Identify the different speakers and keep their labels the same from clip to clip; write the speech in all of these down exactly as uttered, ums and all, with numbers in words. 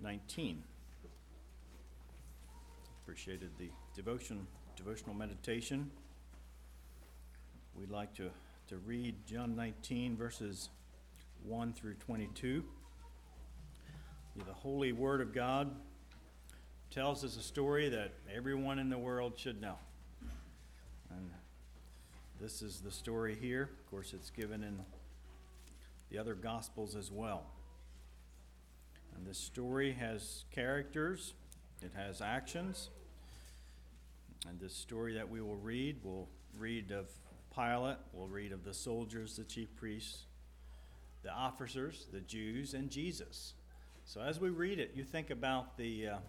Speaker 1: nineteen. Appreciated the devotion, devotional meditation. We'd like to, to read John nineteen, verses one through twenty-two. The Holy Word of God tells us a story that everyone in the world should know. And this is the story here. Of course, it's given in the other Gospels as well. And this story has characters, it has actions. And this story that we will read, we'll read of Pilate, we'll read of the soldiers, the chief priests, the officers, the Jews, and Jesus. So as we read it, you think about the uh,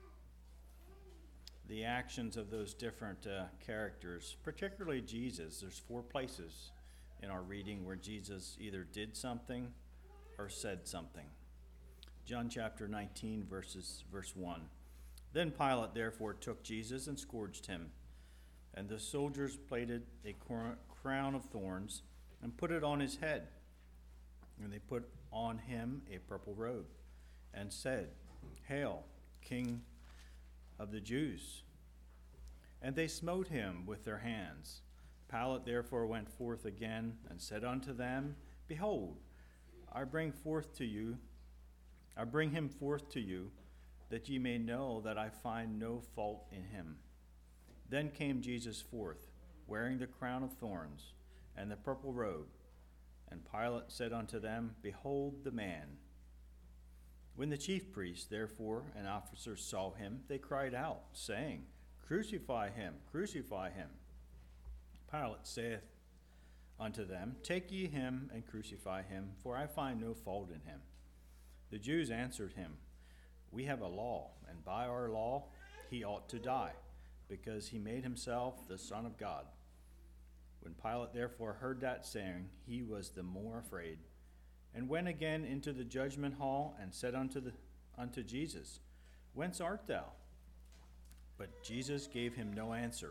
Speaker 1: the actions of those different uh, characters, particularly Jesus. There's four places in our reading where Jesus either did something or said something. John chapter nineteen, verses verse one. Then Pilate therefore took Jesus and scourged him, and the soldiers plaited a crown of thorns and put it on his head, and they put on him a purple robe, and said, "Hail, King of the Jews!" And they smote him with their hands. Pilate therefore went forth again and said unto them, Behold, I bring forth to you, I bring him forth to you, that ye may know that I find no fault in him. Then came Jesus forth, wearing the crown of thorns and the purple robe. And Pilate said unto them, Behold the man. When the chief priests, therefore, and officers saw him, they cried out, saying, Crucify him, crucify him. Pilate saith unto them, Take ye him and crucify him, for I find no fault in him. The Jews answered him, We have a law, and by our law he ought to die, because he made himself the Son of God. When Pilate therefore heard that saying, he was the more afraid, and went again into the judgment hall, and said unto the unto Jesus, Whence art thou? But Jesus gave him no answer.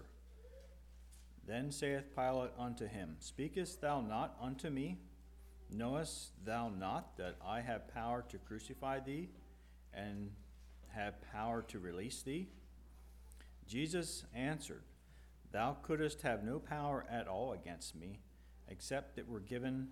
Speaker 1: Then saith Pilate unto him, Speakest thou not unto me? Knowest thou not that I have power to crucify thee, and have power to release thee? Jesus answered, Thou couldst have no power at all against me, except it were given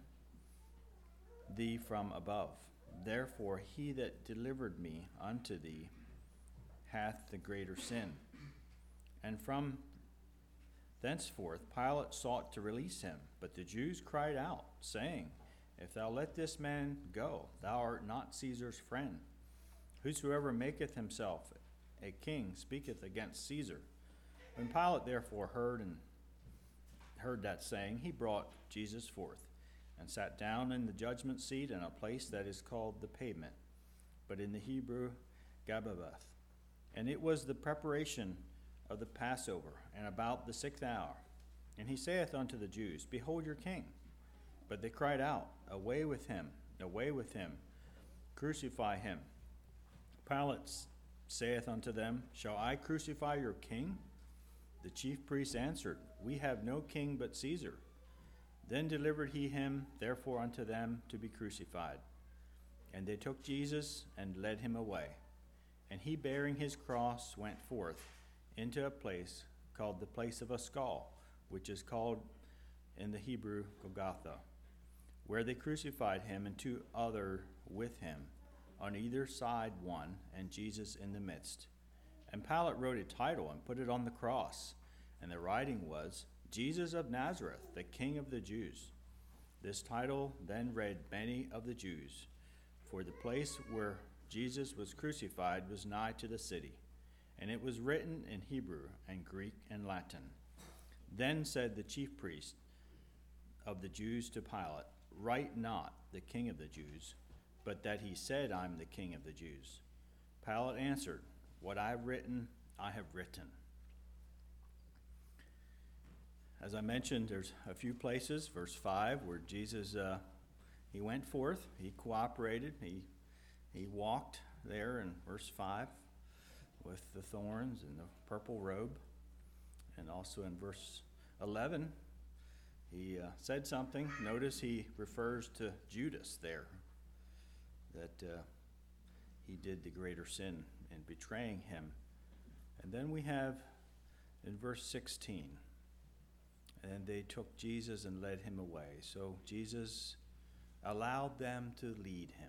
Speaker 1: thee from above. Therefore he that delivered me unto thee hath the greater sin. And from thenceforth Pilate sought to release him, but the Jews cried out, saying, If thou let this man go, thou art not Caesar's friend. Whosoever maketh himself a king speaketh against Caesar. When Pilate therefore heard and heard that saying, he brought Jesus forth, and sat down in the judgment seat in a place that is called the Pavement, but in the Hebrew Gabbabath. And it was the preparation of the Passover, and about the sixth hour. And he saith unto the Jews, Behold your king. But they cried out, Away with him, away with him, crucify him. Pilate saith unto them, Shall I crucify your king? The chief priests answered, We have no king but Caesar. Then delivered he him therefore unto them to be crucified. And they took Jesus and led him away. And he, bearing his cross, went forth into a place called the place of a skull, which is called in the Hebrew Golgotha, where they crucified him and two other with him, on either side one, and Jesus in the midst. And Pilate wrote a title and put it on the cross, and the writing was, Jesus of Nazareth, the King of the Jews. This title then read many of the Jews, for the place where Jesus was crucified was nigh to the city, and it was written in Hebrew and Greek and Latin. Then said the chief priest of the Jews to Pilate, Write not the King of the Jews, but that he said, I'm the King of the Jews. Pilate answered, What I have written, I have written. As I mentioned, there's a few places, verse five, where Jesus, uh, he went forth, he cooperated, he he walked there in verse five with the thorns and the purple robe. And also in verse eleven, he uh, said something. Notice he refers to Judas there, that uh, he did the greater sin in betraying him. And then we have in verse sixteen, and they took Jesus and led him away. So Jesus allowed them to lead him.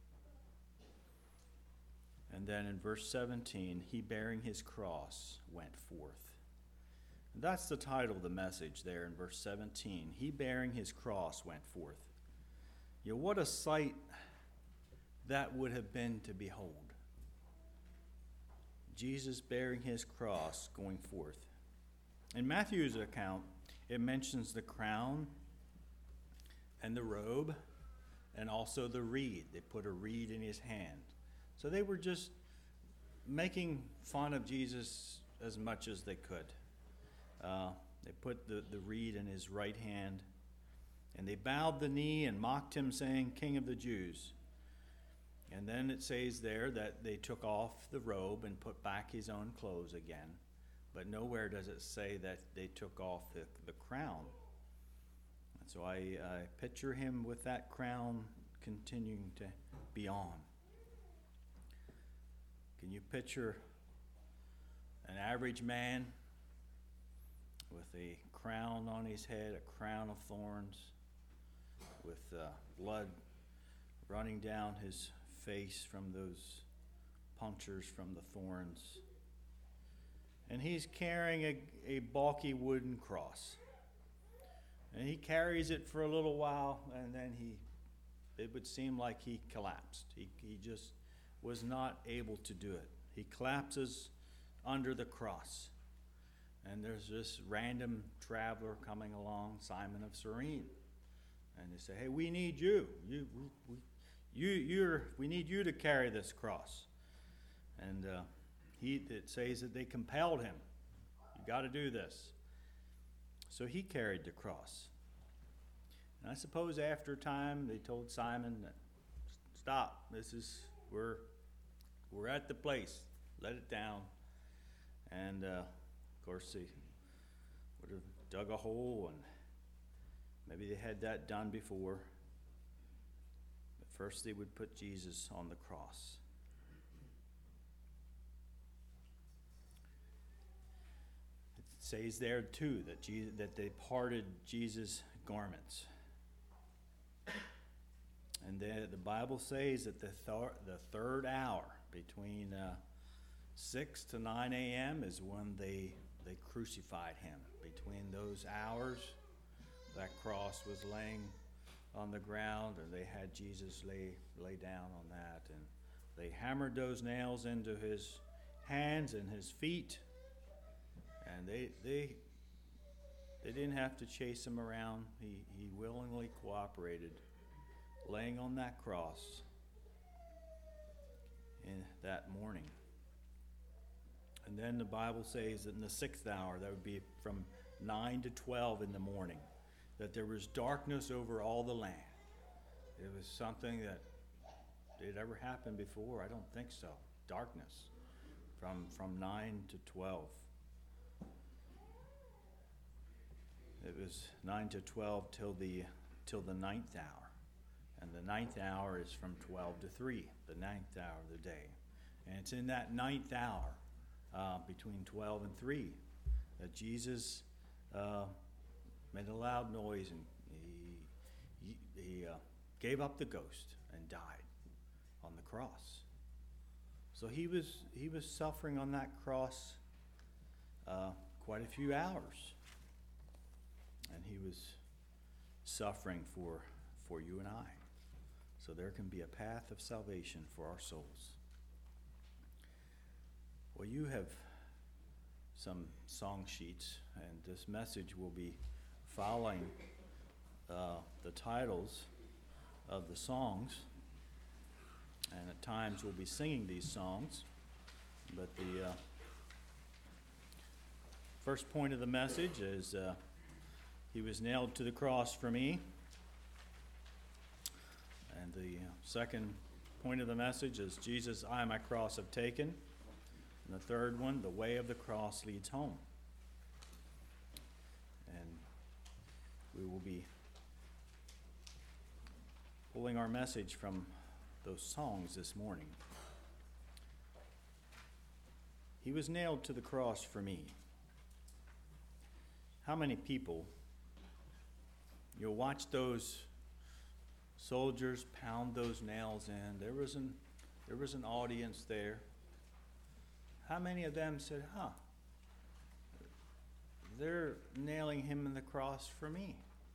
Speaker 1: And then in verse seventeen, he bearing his cross went forth. And that's the title of the message there in verse seventeen. He bearing his cross went forth. You know, what a sight that would have been to behold. Jesus bearing his cross going forth. In Matthew's account, it mentions the crown and the robe and also the reed. They put a reed in his hand. So they were just making fun of Jesus as much as they could. Uh, they put the, the reed in his right hand, and they bowed the knee and mocked him, saying, "King of the Jews." And then it says there that they took off the robe and put back his own clothes again. But nowhere does it say that they took off the, the crown. And so I, I picture him with that crown continuing to be on. Can you picture an average man with a crown on his head, a crown of thorns, with uh, blood running down his face from those punctures from the thorns? And he's carrying a, a bulky wooden cross. And he carries it for a little while, and then he, it would seem like he collapsed. He, he just was not able to do it. He collapses under the cross. And there's this random traveler coming along, Simon of Cyrene. And they say, "Hey, we need you. You, we, we, you, you're, we need you to carry this cross." And uh, he, it says that they compelled him. "You got to do this." So he carried the cross. And I suppose after a time they told Simon that, "Stop. This is we're we're at the place. Let it down." And uh, of course they would have dug a hole, and maybe they had that done before. But first they would put Jesus on the cross. It says there too that Jesus, that they parted Jesus' garments. And the, the Bible says that the, thir- the third hour, between uh, six to nine a.m., is when they, they crucified him. Between those hours, that cross was laying on the ground, and they had Jesus lay, lay down on that. And they hammered those nails into his hands and his feet. And they they they didn't have to chase him around. He, he willingly cooperated, laying on that cross in that morning. And then the Bible says that in the sixth hour, that would be from nine to twelve in the morning, that there was darkness over all the land. It was something that did ever happen before? I don't think so. Darkness from from nine to twelve. It was nine to twelve till the till the ninth hour. And the ninth hour is from twelve to three, the ninth hour of the day. And it's in that ninth hour, uh, between twelve and three, that Jesus uh, made a loud noise, and he, he, he uh, gave up the ghost and died on the cross. So he was he was suffering on that cross uh, quite a few hours. And he was suffering for, for you and I. So there can be a path of salvation for our souls. Well, you have some song sheets, and this message will be following uh, the titles of the songs. And at times we'll be singing these songs. But the uh, first point of the message is... Uh, He was nailed to the cross for me. And the second point of the message is, Jesus, I my cross have taken. And the third one, the way of the cross leads home. And we will be pulling our message from those songs this morning. He was nailed to the cross for me. How many people, you'll watch those soldiers pound those nails in. There was an, there was an audience there. How many of them said, huh, they're nailing him in the cross for me.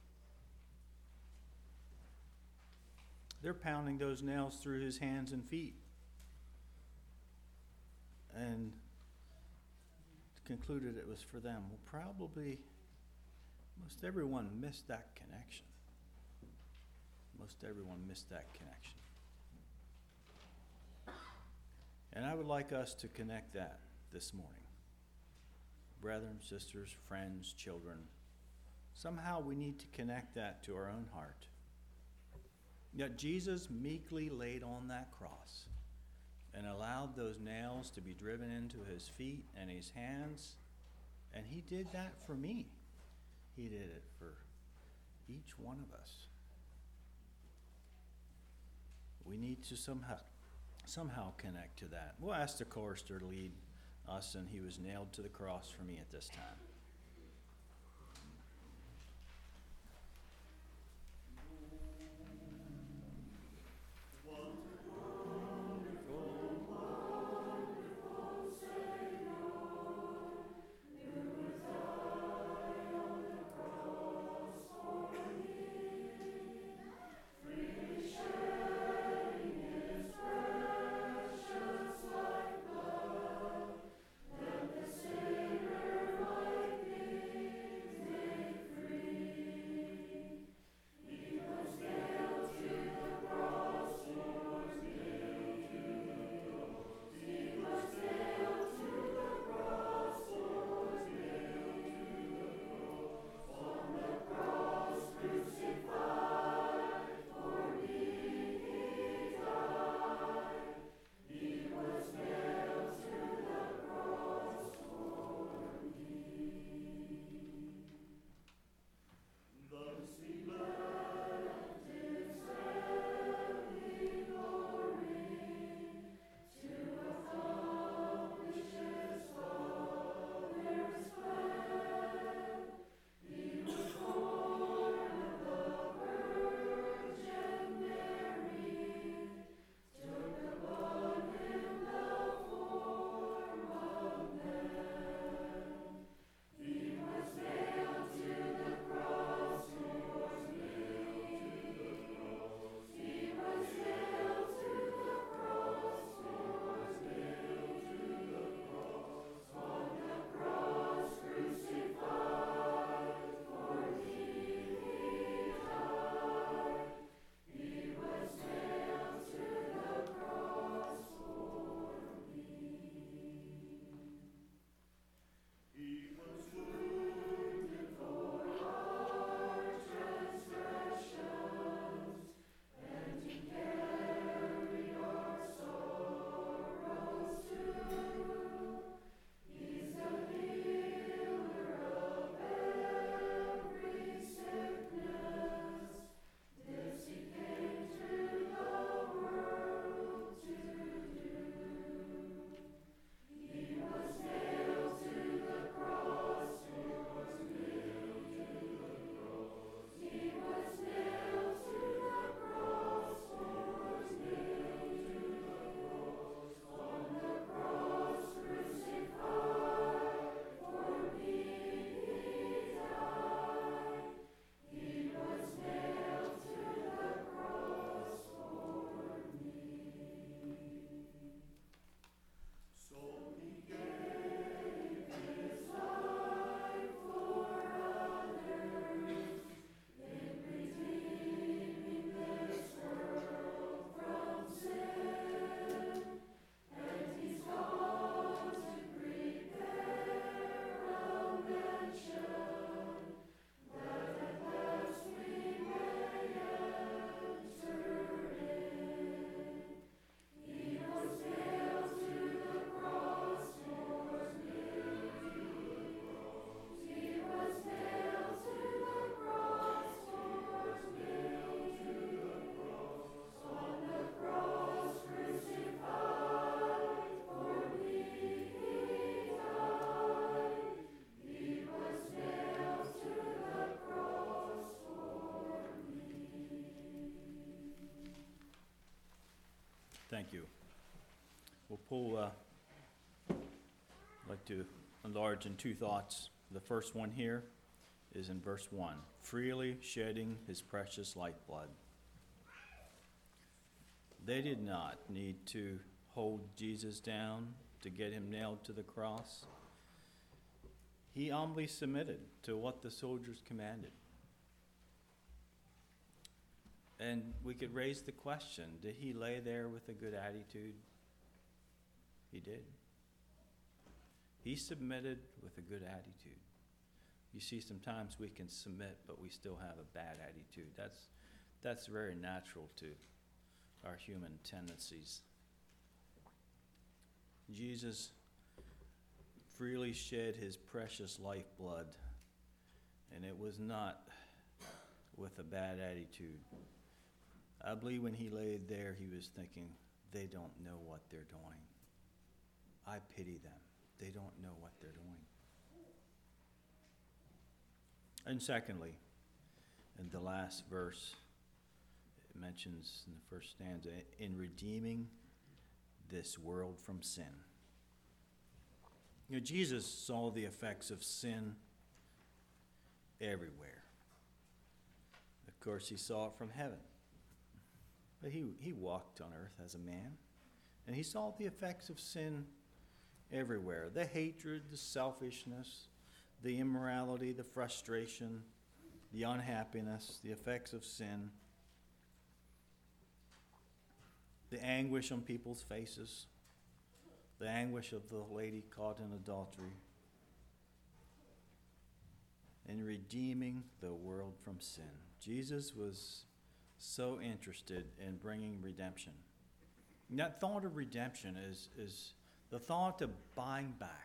Speaker 1: They're pounding those nails through his hands and feet. And concluded it was for them. Well, probably most everyone missed that connection. Most everyone missed that connection. And I would like us to connect that this morning. Brethren, sisters, friends, children, somehow we need to connect that to our own heart. Yet Jesus meekly laid on that cross and allowed those nails to be driven into his feet and his hands. And he did that for me. He did it for each one of us. We need to somehow somehow connect to that. We'll ask the chorister to lead us, and he was nailed to the cross for me at this time.
Speaker 2: Let the sinner
Speaker 1: Thank you. We'll pull, uh, I'd like to enlarge in two thoughts. The first one here is in verse one, freely shedding his precious lifeblood. They did not need to hold Jesus down to get him nailed to the cross. He humbly submitted to what the soldiers commanded. And we could raise the question, did he lay there with a good attitude? He did. He submitted with a good attitude. You see, sometimes we can submit, but we still have a bad attitude. That's, that's very natural to our human tendencies. Jesus freely shed his precious lifeblood, and it was not with a bad attitude. I believe when he laid there, he was thinking, they don't know what they're doing. I pity them. They don't know what they're doing. And secondly, in the last verse, it mentions in the first stanza, in redeeming this world from sin. You know, Jesus saw the effects of sin everywhere. Of course, he saw it from heaven. But he, he walked on earth as a man, and he saw the effects of sin everywhere. The hatred, the selfishness, the immorality, the frustration, the unhappiness, the effects of sin, the anguish on people's faces, the anguish of the lady caught in adultery, and redeeming the world from sin. Jesus was so interested in bringing redemption. And that thought of redemption is, is the thought of buying back.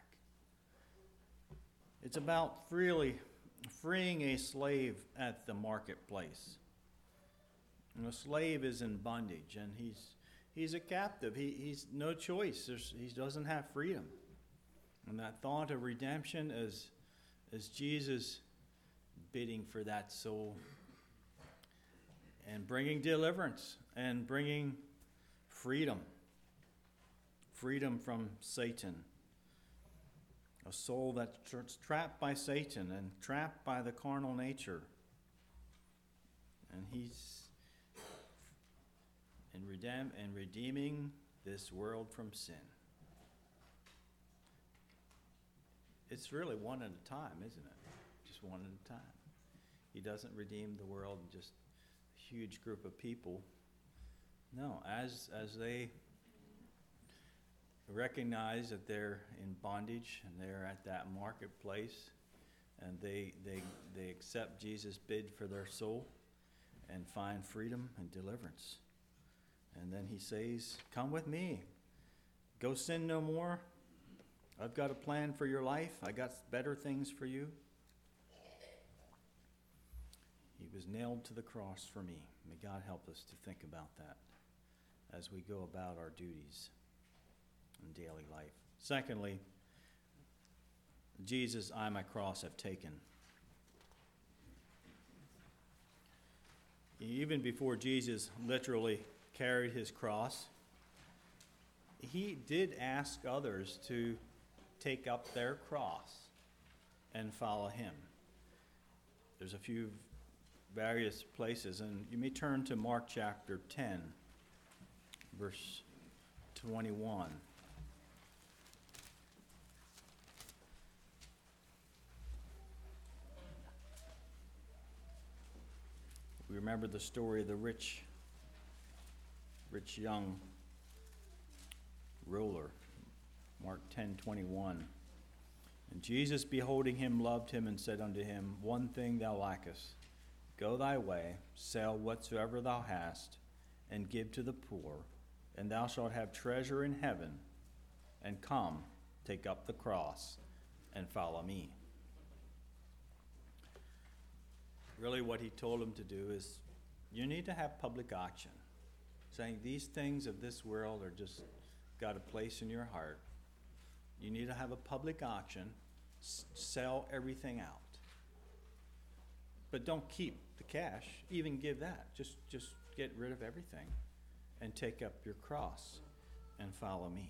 Speaker 1: It's about freely freeing a slave at the marketplace. And a slave is in bondage, and he's he's a captive. He he's no choice. There's, he doesn't have freedom. And that thought of redemption is is Jesus bidding for that soul and bringing deliverance and bringing freedom. Freedom from Satan. A soul that's trapped by Satan and trapped by the carnal nature. And he's in redeem and redeeming this world from sin. It's really one at a time, isn't it? Just one at a time. He doesn't redeem the world in just a huge group of people. No, as as they recognize that they're in bondage and they're at that marketplace, and they they they accept Jesus' bid for their soul and find freedom and deliverance. And then he says, come with me. Go sin no more. I've got a plan for your life. I got better things for you. He was nailed to the cross for me. May God help us to think about that as we go about our duties in daily life. Secondly, Jesus, I my cross have taken. Even before Jesus literally carried his cross, he did ask others to take up their cross and follow him. There's a few various places, and you may turn to Mark chapter ten, verse twenty-one. We remember the story of the rich, rich young ruler, Mark ten twenty-one. And Jesus, beholding him, loved him, and said unto him, one thing thou lackest. Go thy way, sell whatsoever thou hast, and give to the poor, and thou shalt have treasure in heaven. And come, take up the cross, and follow me. Really what he told him to do is, you need to have public auction, saying these things of this world are just got a place in your heart. You need to have a public auction, s- sell everything out. But don't keep the cash, even give that. Just just get rid of everything and take up your cross and follow me.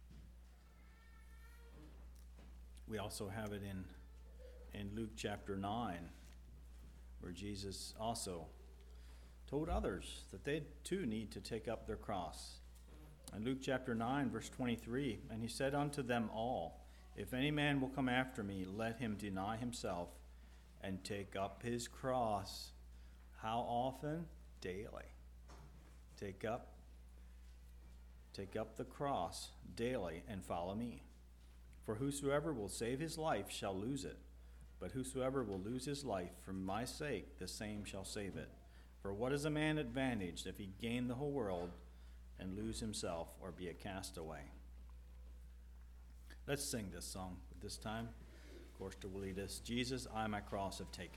Speaker 1: We also have it in, in Luke chapter nine, where Jesus also told others that they too need to take up their cross. In Luke chapter nine, verse twenty-three, and he said unto them all, if any man will come after me, let him deny himself and take up his cross. How often? Daily. Take up, take up the cross daily and follow me. For whosoever will save his life shall lose it, but whosoever will lose his life for my sake, the same shall save it. For what is a man advantaged if he gain the whole world and lose himself or be a castaway? Let's sing this song at this time. Of course, to lead us, Jesus, I my cross have taken.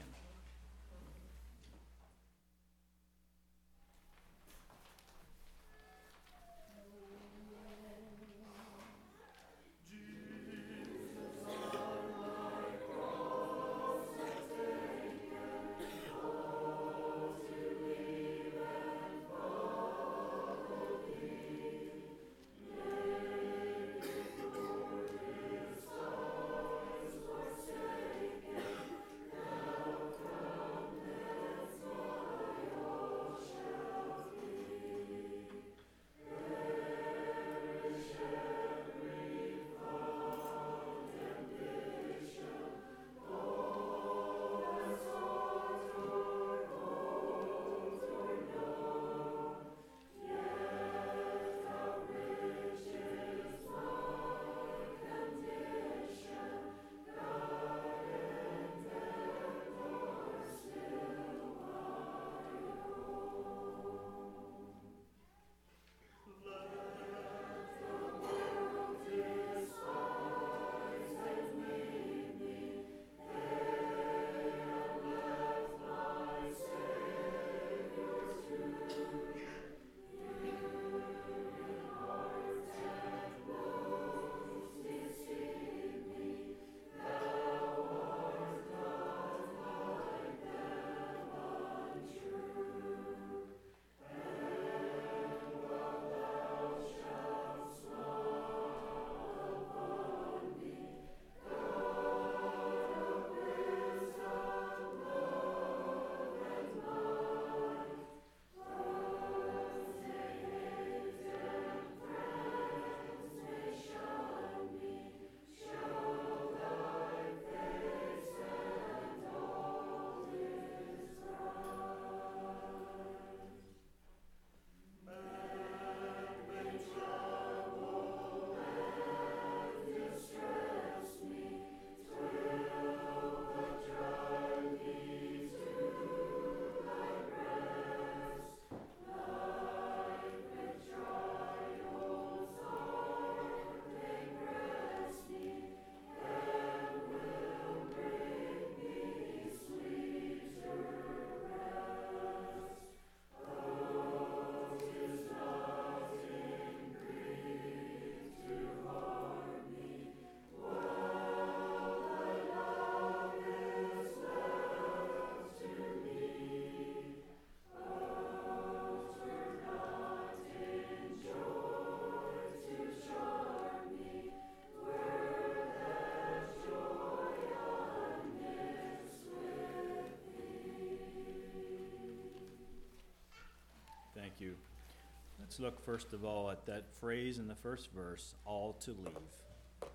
Speaker 1: Thank you. Let's look first of all at that phrase in the first verse, all to leave.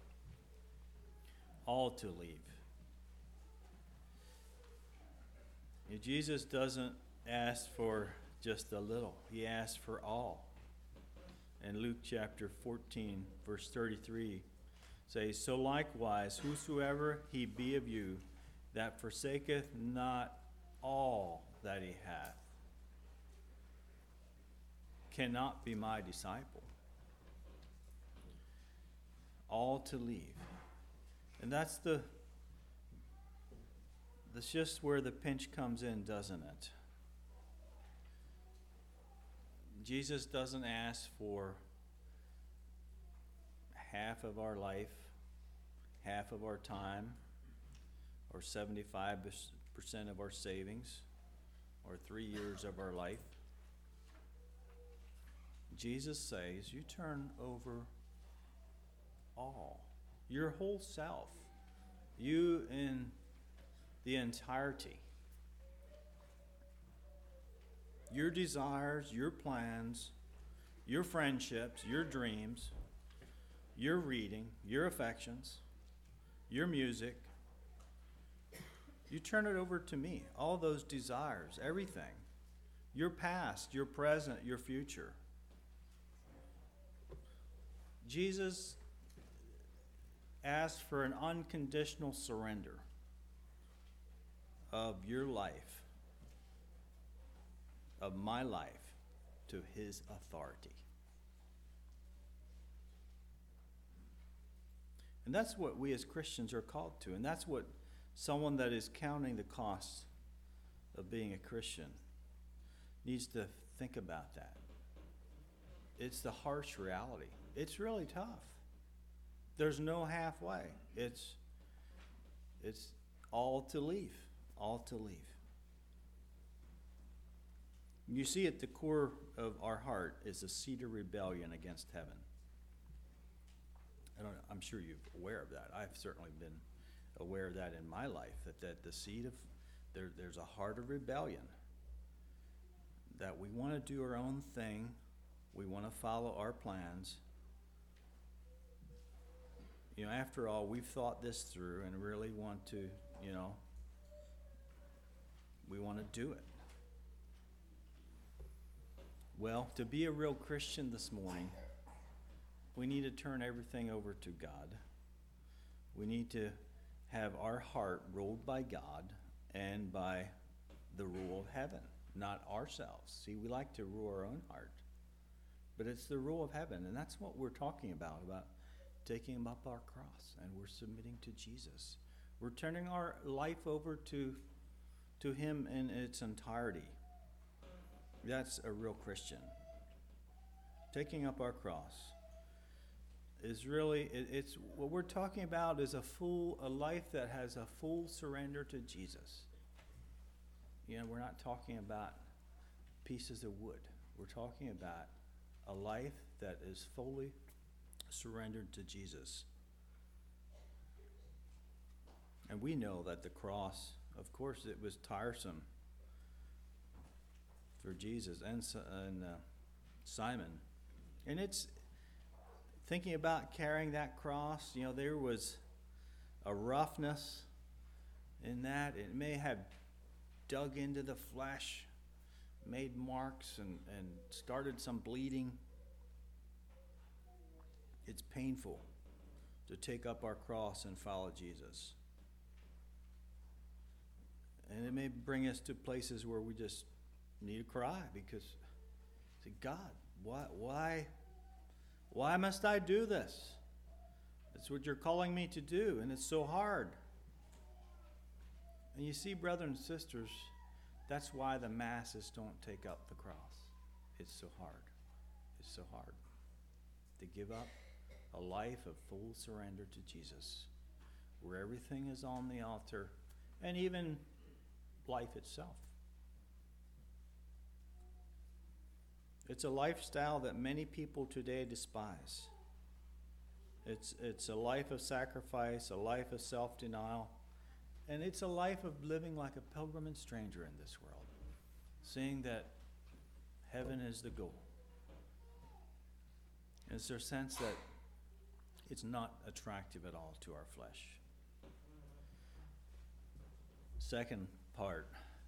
Speaker 1: All to leave. You know, Jesus doesn't ask for just a little. He asks for all. And Luke chapter fourteen, verse thirty-three says, so likewise, whosoever he be of you that forsaketh not all that he hath, cannot be my disciple. All to leave. And that's the, that's just where the pinch comes in, doesn't it? Jesus doesn't ask for half of our life, half of our time, or seventy-five percent of our savings, or three years of our life. Jesus says, you turn over all, your whole self, you in the entirety, your desires, your plans, your friendships, your dreams, your reading, your affections, your music. You turn it over to me. All those desires, everything. Your past, your present, your future. Jesus asked for an unconditional surrender of your life, of my life, to his authority. And that's what we as Christians are called to. And that's what someone that is counting the costs of being a Christian needs to think about that. It's the harsh reality. It's really tough. There's no halfway. It's it's all to leave. All to leave. You see, at the core of our heart is a seed of rebellion against heaven. I don't, I'm sure you're aware of that. I've certainly been aware of that in my life, that, that the seed of, there, there's a heart of rebellion, that we want to do our own thing, we want to follow our plans. You know, after all, we've thought this through and really want to, you know, we want to do it. Well, to be a real Christian this morning, we need to turn everything over to God. We need to have our heart ruled by God and by the rule of heaven, not ourselves. See, we like to rule our own heart, but it's the rule of heaven, and that's what we're talking about, about taking up our cross, and we're submitting to Jesus. We're turning our life over to, to him in its entirety. That's a real Christian. Taking up our cross is really, it, it's what we're talking about is a full, a life that has a full surrender to Jesus. You know, we're not talking about pieces of wood. We're talking about a life that is fully surrendered to Jesus. And we know that the cross, of course, it was tiresome for Jesus and, and uh, Simon. And it's thinking about carrying that cross, you know, there was a roughness in that. It may have dug into the flesh, made marks, and, and started some bleeding. It's painful to take up our cross and follow Jesus. And it may bring us to places where we just need to cry because, say, God, why, why, why must I do this? It's what you're calling me to do, and it's so hard. And you see, brothers and sisters, that's why the masses don't take up the cross. It's so hard. It's so hard to give up a life of full surrender to Jesus, where everything is on the altar, and even life itself. It's a lifestyle that many people today despise. It's, it's a life of sacrifice, a life of self-denial, and it's a life of living like a pilgrim and stranger in this world, seeing that heaven is the goal. And it's their sense that it's not attractive at all to our flesh. Second part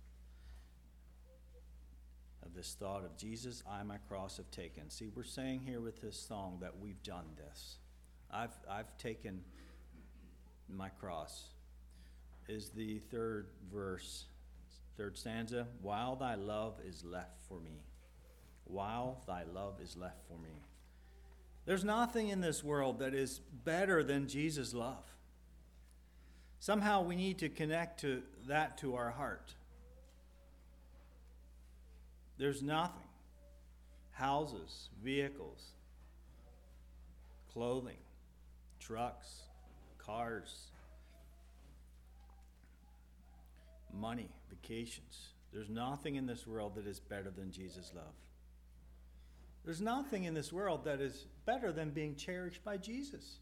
Speaker 1: of this thought of Jesus, I my cross have taken. See, we're saying here with this song that we've done this. I've I've taken my cross. Is the third verse, third stanza. While thy love is left for me. While thy love is left for me. There's nothing in this world that is better than Jesus' love. Somehow we need to connect to that to our heart. There's nothing. Houses, vehicles, clothing, trucks, cars, money, vacations. There's nothing in this world that is better than Jesus' love. There's nothing in this world that is better than being cherished by Jesus.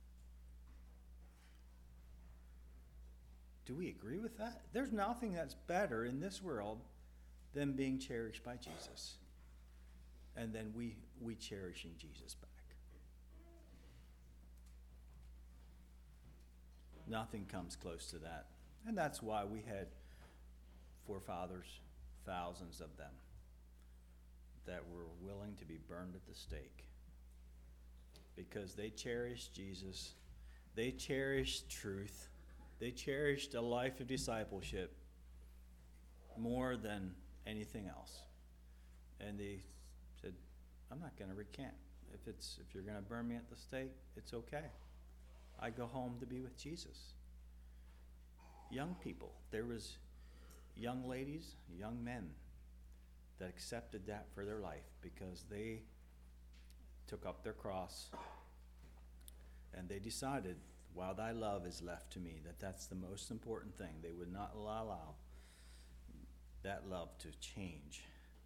Speaker 1: Do we agree with that? There's nothing that's better in this world than being cherished by Jesus. And then we, we cherishing Jesus back. Nothing comes close to that. And that's why we had forefathers, thousands of them, that were willing to be burned at the stake. Because they cherished Jesus. They cherished truth. They cherished a life of discipleship more than anything else. And they said, I'm not going to recant. If it's if you're going to burn me at the stake, it's okay. I go home to be with Jesus. Young people, there was young ladies, young men that accepted that for their life because they took up their cross and they decided, while thy love is left to me, that that's the most important thing. They would not allow that love to change.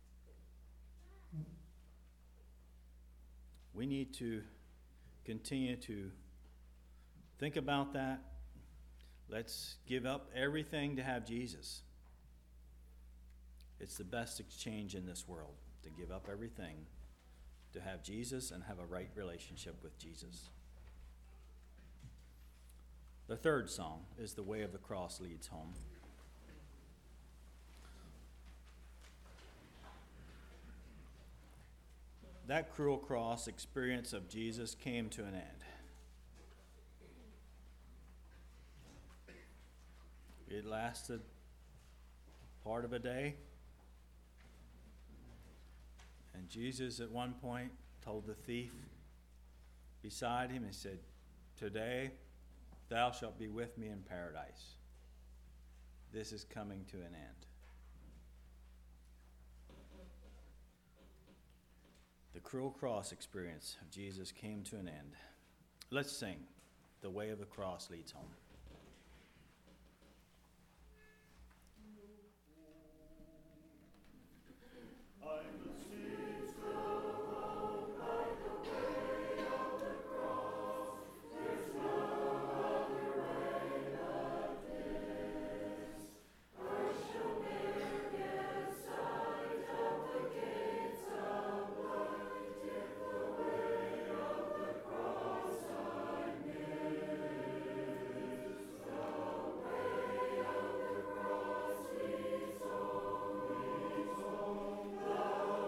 Speaker 1: We need to continue to think about that. Let's give up everything to have Jesus. It's the best exchange in this world, to give up everything to have Jesus and have a right relationship with Jesus. The third song is The Way of the Cross Leads Home. That cruel cross experience of Jesus came to an end. It lasted part of a day. And Jesus at one point told the thief beside him, he said, today thou shalt be with me in paradise. This is coming to an end. The cruel cross experience of Jesus came to an end. Let's sing, The Way of the Cross Leads Home.
Speaker 2: Lord.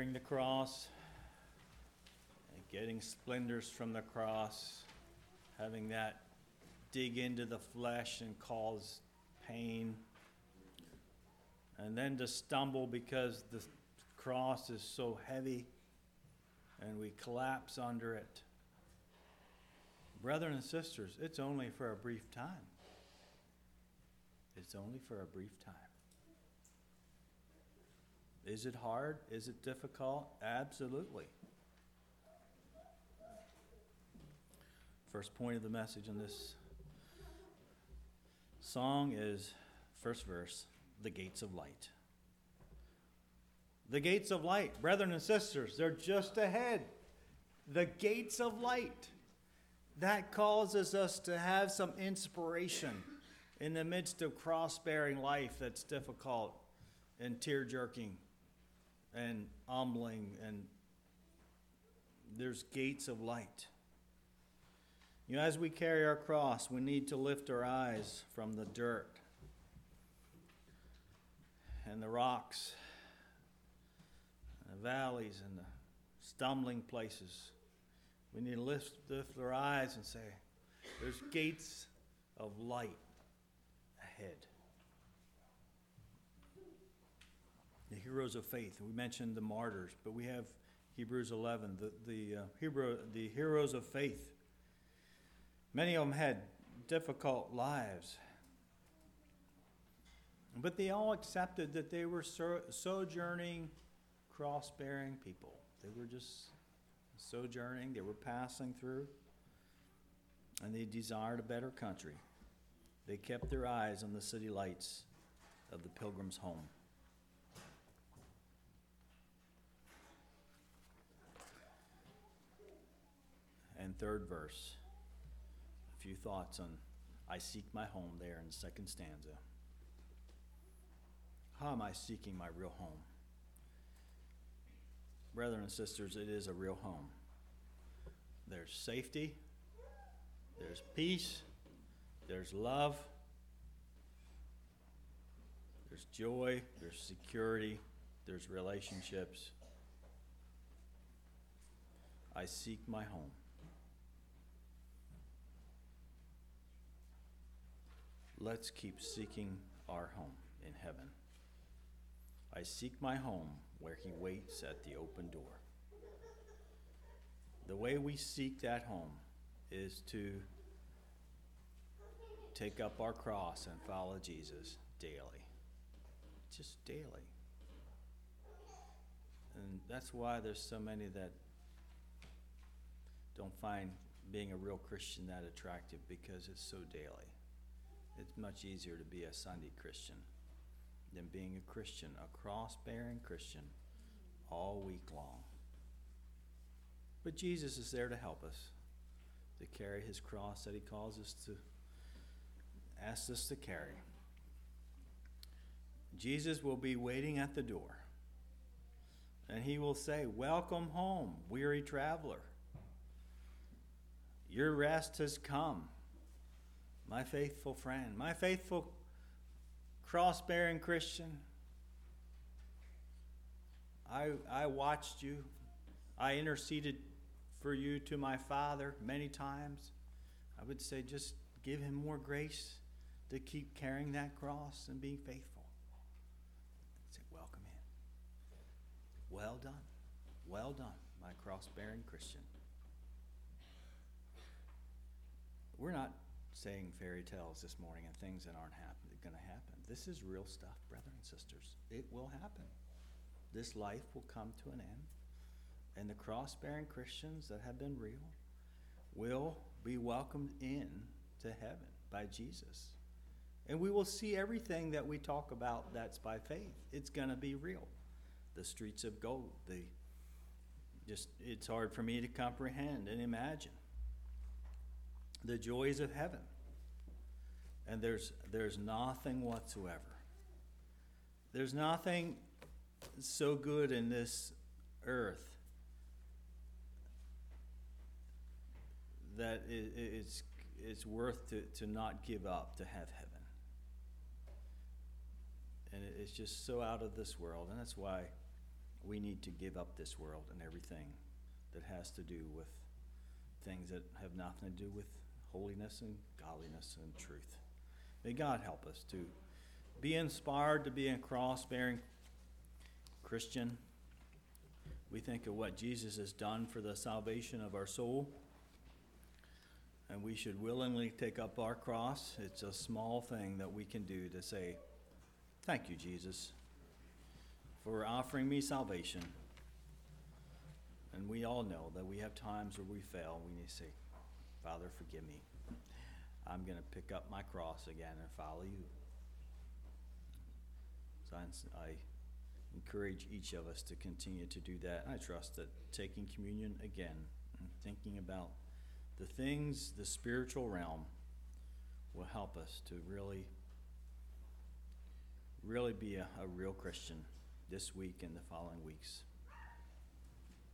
Speaker 1: carrying the cross, and getting splinters from the cross, having that dig into the flesh and cause pain, and then to stumble because the cross is so heavy and we collapse under it. Brethren and sisters, it's only for a brief time. It's only for a brief time. Is it hard? Is it difficult? Absolutely. First point of the message in this song is, first verse, the gates of light. The gates of light, brethren and sisters, they're just ahead. The gates of light. That causes us to have some inspiration in the midst of cross-bearing life that's difficult and tear-jerking and humbling, and there's gates of light. You know, as we carry our cross, we need to lift our eyes from the dirt and the rocks and the valleys and the stumbling places. We need to lift, lift our eyes and say, there's gates of light ahead. The heroes of faith. We mentioned the martyrs, but we have Hebrews eleven, the, the, uh, Hebrew, the heroes of faith. Many of them had difficult lives, but they all accepted that they were so, sojourning, cross-bearing people. They were just sojourning, they were passing through, and they desired a better country. They kept their eyes on the city lights of the pilgrim's home. And third verse, a few thoughts on I seek my home there in the second stanza. How am I seeking my real home? Brethren and sisters, it is a real home. There's safety, there's peace, there's love, there's joy, there's security, there's relationships. I seek my home. Let's keep seeking our home in heaven. I seek my home where he waits at the open door. The way we seek that home is to take up our cross and follow Jesus daily. Just daily. And that's why there's so many that don't find being a real Christian that attractive, because it's so daily. It's much easier to be a Sunday Christian than being a Christian, a cross-bearing Christian, all week long. But Jesus is there to help us, to carry his cross that he calls us to, asks us to carry. Jesus will be waiting at the door, and he will say, "Welcome home, weary traveler. Your rest has come, my faithful friend, my faithful cross-bearing Christian. I, I watched you. I interceded for you to my Father many times." I would say just give him more grace to keep carrying that cross and being faithful. Say, welcome in. Well done. Well done, my cross-bearing Christian. We're not saying fairy tales this morning and things that aren't happen, going to happen. This is real stuff, brethren and sisters. It will happen. This life will come to an end, and the cross-bearing Christians that have been real will be welcomed in to heaven by Jesus. And we will see everything that we talk about that's by faith. It's going to be real. The streets of gold, the just it's hard for me to comprehend and imagine. The joys of heaven. And there's there's nothing whatsoever. There's nothing so good in this earth that it, it's it's worth to, to not give up to have heaven. And it's just so out of this world, and that's why we need to give up this world and everything that has to do with things that have nothing to do with holiness and godliness and truth. May God help us to be inspired to be a cross-bearing Christian. We think of what Jesus has done for the salvation of our soul, and we should willingly take up our cross. It's a small thing that we can do to say, thank you, Jesus, for offering me salvation. And we all know that we have times where we fail. We need to say, Father, forgive me. I'm going to pick up my cross again and follow you. So I encourage each of us to continue to do that. I trust that taking communion again and thinking about the things, the spiritual realm, will help us to really, really be a, a real Christian this week and the following weeks.